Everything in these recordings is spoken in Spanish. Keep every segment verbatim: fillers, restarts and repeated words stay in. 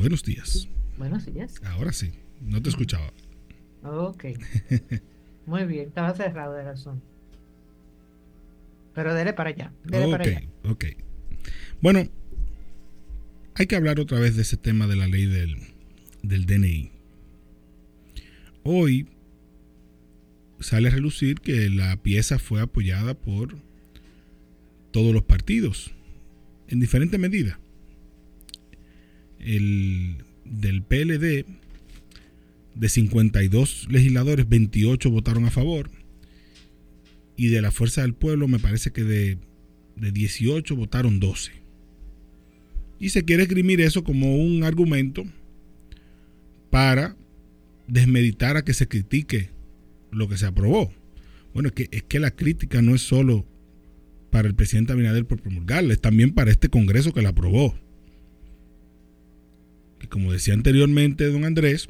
Buenos días. Buenos días. Ahora sí, no te escuchaba. Ok, muy bien, estaba cerrado el asunto. Pero dele para allá, dele para Ok, allá. ok. Bueno, hay que hablar otra vez de ese tema de la ley del, del D N I. Hoy sale a relucir que la pieza fue apoyada por todos los partidos, en diferentes medidas. El del P L D, de cincuenta y dos legisladores, veintiocho votaron a favor. Y de la Fuerza del Pueblo, me parece que de, de dieciocho votaron doce. Y se quiere esgrimir eso como un argumento para desmeditar a que se critique lo que se aprobó. Bueno, es que, es que la crítica no es solo para el presidente Abinader por promulgarla, es también para este Congreso que la aprobó. Y como decía anteriormente don Andrés,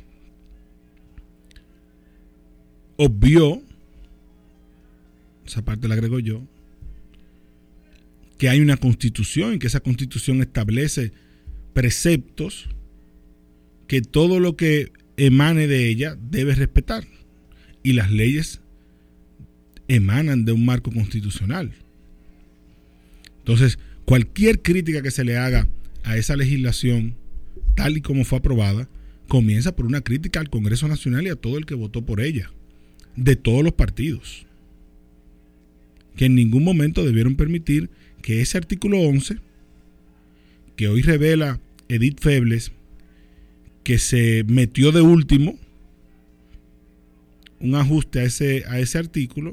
obvió, esa parte la agrego yo, que hay una constitución y que esa constitución establece preceptos que todo lo que emane de ella debe respetar. Y las leyes emanan de un marco constitucional. Entonces, cualquier crítica que se le haga a esa legislación, tal y como fue aprobada, comienza por una crítica al Congreso Nacional y a todo el que votó por ella, de todos los partidos, que en ningún momento debieron permitir que ese artículo once, que hoy revela Edith Febles, que se metió de último un ajuste a ese, a ese artículo,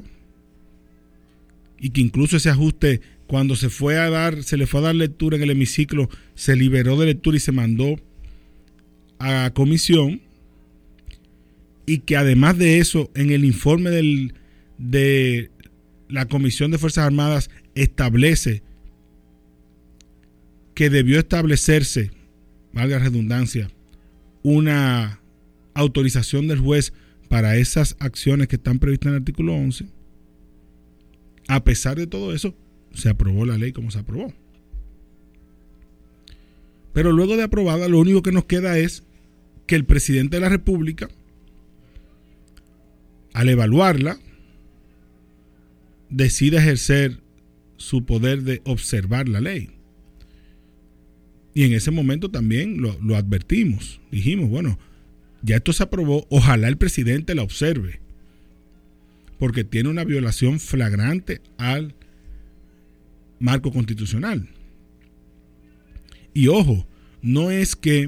y que incluso ese ajuste, cuando se fue a dar, se le fue a dar lectura en el hemiciclo, se liberó de lectura y se mandó a comisión, y que además de eso, en el informe del, de la Comisión de Fuerzas Armadas establece que debió establecerse, valga la redundancia, una autorización del juez para esas acciones que están previstas en el artículo once. A pesar de todo eso, se aprobó la ley como se aprobó. Pero luego de aprobada, lo único que nos queda es que el presidente de la República, al evaluarla, decida ejercer su poder de observar la ley. Y en ese momento también lo, lo advertimos. Dijimos, bueno, ya esto se aprobó, ojalá el presidente la observe, porque tiene una violación flagrante al marco constitucional. Y ojo, no es que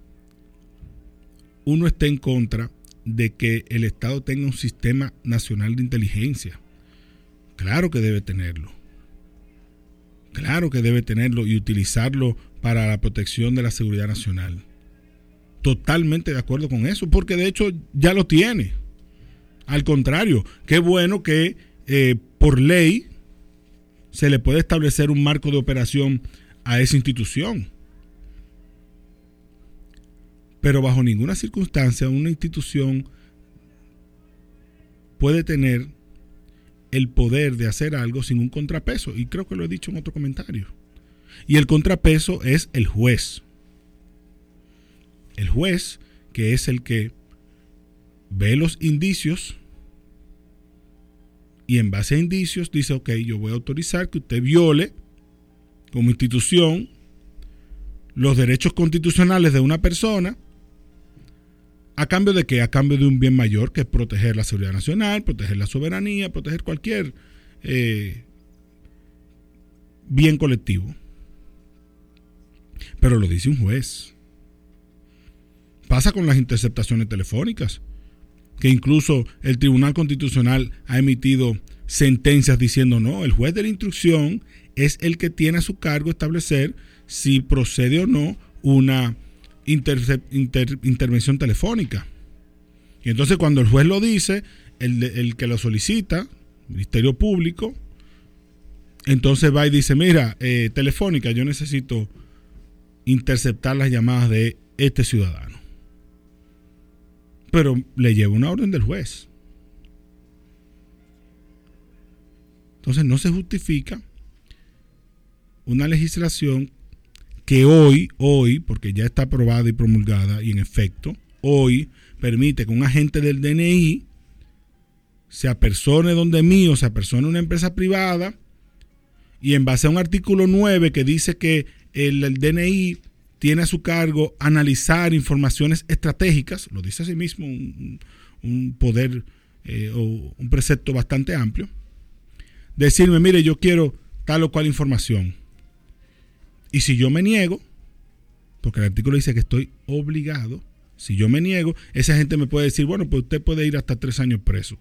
uno esté en contra de que el Estado tenga un sistema nacional de inteligencia. Claro que debe tenerlo. Claro que debe tenerlo y utilizarlo para la protección de la seguridad nacional. Totalmente de acuerdo con eso, porque de hecho ya lo tiene. Al contrario, qué bueno que eh, por ley se le puede establecer un marco de operación a esa institución. Pero bajo ninguna circunstancia una institución puede tener el poder de hacer algo sin un contrapeso. Y creo que lo he dicho en otro comentario. Y el contrapeso es el juez. El juez, que es el que ve los indicios y en base a indicios dice, ok, yo voy a autorizar que usted viole como institución los derechos constitucionales de una persona. ¿A cambio de qué? A cambio de un bien mayor, que es proteger la seguridad nacional, proteger la soberanía, proteger cualquier eh, bien colectivo. Pero lo dice un juez. Pasa con las interceptaciones telefónicas, que incluso el Tribunal Constitucional ha emitido sentencias diciendo no, el juez de la instrucción es el que tiene a su cargo establecer si procede o no una Inter, inter, intervención telefónica. Y entonces cuando el juez lo dice, el, el que lo solicita, Ministerio Público, entonces va y dice, mira, eh, telefónica, yo necesito interceptar las llamadas de este ciudadano. Pero le lleva una orden del juez. Entonces no se justifica una legislación que hoy, hoy, porque ya está aprobada y promulgada, y en efecto, hoy permite que un agente del D N I se apersone donde mí o se apersone una empresa privada y en base a un artículo nueve que dice que el, el D N I tiene a su cargo analizar informaciones estratégicas, lo dice así mismo un, un poder eh, o un precepto bastante amplio, decirme, mire, yo quiero tal o cual información. Y si yo me niego, porque el artículo dice que estoy obligado, si yo me niego, esa gente me puede decir, bueno, pues usted puede ir hasta tres años preso.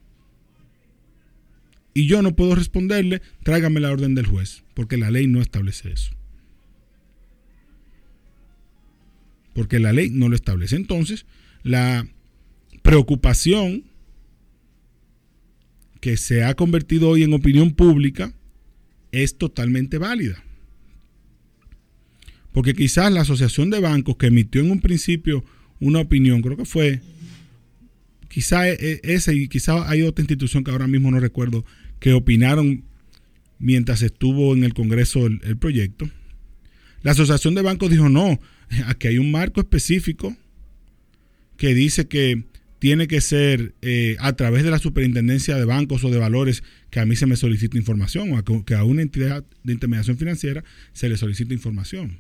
Y yo no puedo responderle, tráigame la orden del juez, porque la ley no establece eso. Porque la ley no lo establece. Entonces, la preocupación que se ha convertido hoy en opinión pública es totalmente válida. Porque quizás la Asociación de Bancos, que emitió en un principio una opinión, creo que fue, quizás esa y quizás hay otra institución que ahora mismo no recuerdo, que opinaron mientras estuvo en el Congreso el, el proyecto. La Asociación de Bancos dijo, no, aquí hay un marco específico que dice que tiene que ser eh, a través de la Superintendencia de Bancos o de Valores que a mí se me solicita información, o a, que a una entidad de intermediación financiera se le solicita información.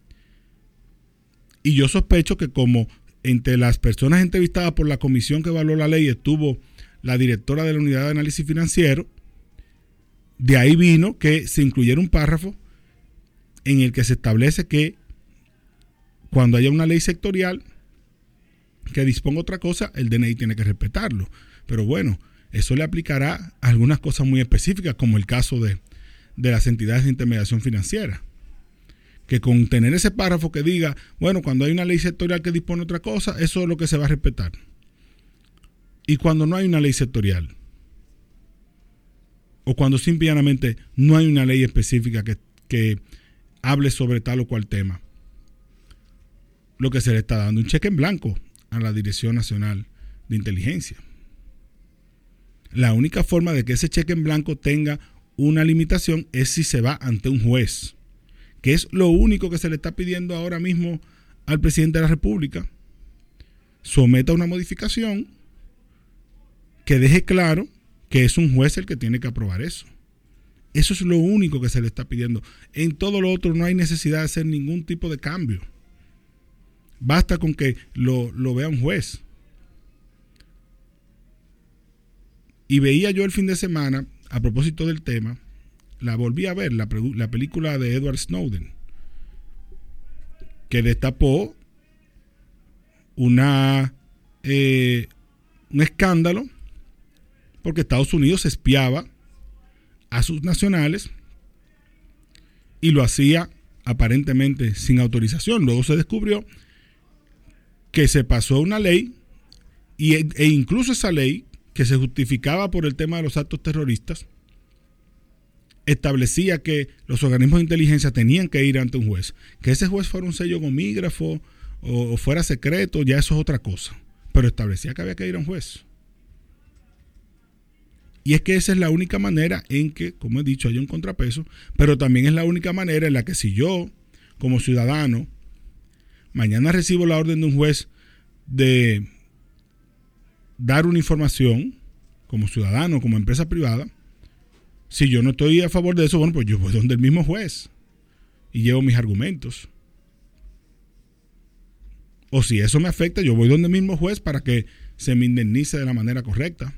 Y yo sospecho que como entre las personas entrevistadas por la comisión que evaluó la ley estuvo la directora de la Unidad de Análisis Financiero, de ahí vino que se incluyera un párrafo en el que se establece que cuando haya una ley sectorial que disponga otra cosa, el D N I tiene que respetarlo. Pero bueno, eso le aplicará a algunas cosas muy específicas, como el caso de, de las entidades de intermediación financiera. Que con tener ese párrafo que diga, bueno, cuando hay una ley sectorial que dispone otra cosa, eso es lo que se va a respetar. Y cuando no hay una ley sectorial, o cuando simplemente no hay una ley específica que, que hable sobre tal o cual tema, lo que se le está dando un cheque en blanco a la Dirección Nacional de Inteligencia. La única forma de que ese cheque en blanco tenga una limitación es si se va ante un juez, que es lo único que se le está pidiendo ahora mismo al presidente de la República. Someta una modificación que deje claro que es un juez el que tiene que aprobar eso. Eso es lo único que se le está pidiendo. En todo lo otro no hay necesidad de hacer ningún tipo de cambio. Basta con que lo, lo vea un juez. Y veía yo el fin de semana, a propósito del tema, la volví a ver, la, la película de Edward Snowden, que destapó una eh, un escándalo porque Estados Unidos espiaba a sus nacionales y lo hacía aparentemente sin autorización. Luego se descubrió que se pasó una ley y, e incluso esa ley, que se justificaba por el tema de los actos terroristas, establecía que los organismos de inteligencia tenían que ir ante un juez. Que ese juez fuera un sello gomígrafo o, o fuera secreto, ya eso es otra cosa. Pero establecía que había que ir a un juez. Y es que esa es la única manera en que, como he dicho, hay un contrapeso, pero también es la única manera en la que si yo, como ciudadano, mañana recibo la orden de un juez de dar una información, como ciudadano, como empresa privada, si yo no estoy a favor de eso, bueno, pues yo voy donde el mismo juez y llevo mis argumentos. O si eso me afecta, yo voy donde el mismo juez para que se me indemnice de la manera correcta.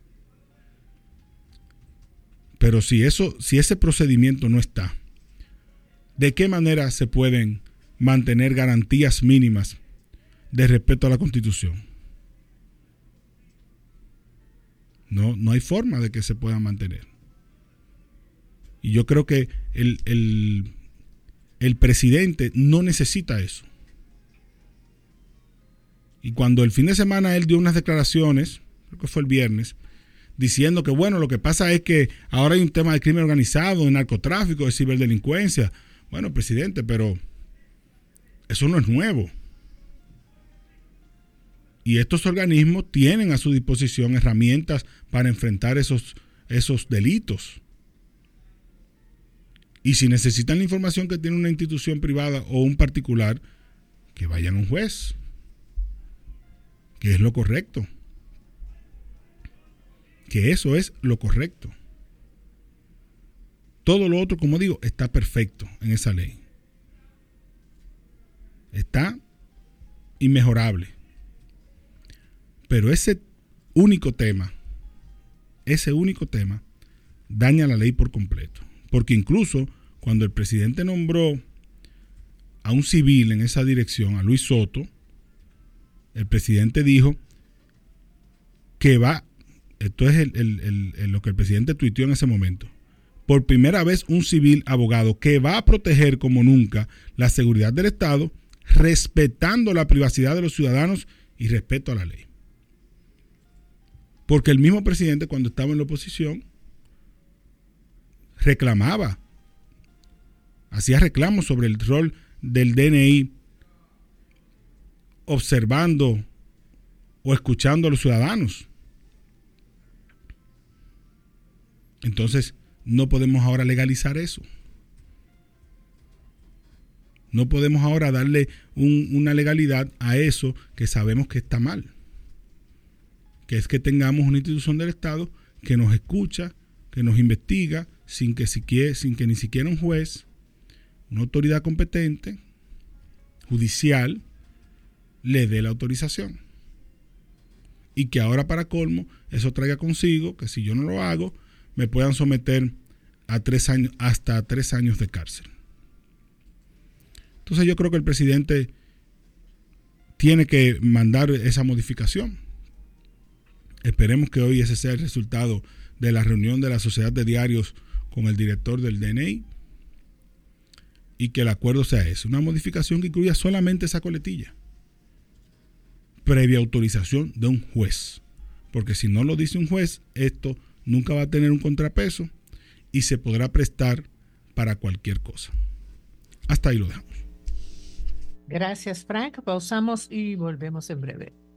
Pero si eso, si ese procedimiento no está, ¿de qué manera se pueden mantener garantías mínimas de respeto a la Constitución? No, no hay forma de que se puedan mantener. Y yo creo que el, el, el presidente no necesita eso. Y cuando el fin de semana él dio unas declaraciones, creo que fue el viernes, diciendo que bueno, lo que pasa es que ahora hay un tema de crimen organizado, de narcotráfico, de ciberdelincuencia. Bueno, presidente, pero eso no es nuevo. Y estos organismos tienen a su disposición herramientas para enfrentar esos, esos delitos. Y si necesitan la información que tiene una institución privada o un particular, que vayan a un juez, que es lo correcto. Que eso es lo correcto. Todo lo otro, como digo, está perfecto en esa ley. Está inmejorable. Pero ese único tema, ese único tema, daña la ley por completo. Porque incluso cuando el presidente nombró a un civil en esa dirección, a Luis Soto, el presidente dijo que va, esto es el, el, el, el, lo que el presidente tuiteó en ese momento, por primera vez un civil abogado que va a proteger como nunca la seguridad del Estado, respetando la privacidad de los ciudadanos y respeto a la ley. Porque el mismo presidente, cuando estaba en la oposición, reclamaba, hacía reclamos sobre el rol del D N I observando o escuchando a los ciudadanos. Entonces, no podemos ahora legalizar eso. No podemos ahora darle un, una legalidad a eso que sabemos que está mal. Que es que tengamos una institución del Estado que nos escucha, que nos investiga, sin que, siquiera, sin que ni siquiera un juez, una autoridad competente, judicial, le dé la autorización. Y que ahora, para colmo, eso traiga consigo que si yo no lo hago, me puedan someter a tres años, hasta tres años de cárcel. Entonces yo creo que el presidente tiene que mandar esa modificación. Esperemos que hoy ese sea el resultado de la reunión de la Sociedad de Diarios con el director del D N I y que el acuerdo sea ese, una modificación que incluya solamente esa coletilla, previa autorización de un juez, porque si no lo dice un juez, esto nunca va a tener un contrapeso y se podrá prestar para cualquier cosa. Hasta ahí lo dejamos. Gracias, Frank. Pausamos y volvemos en breve.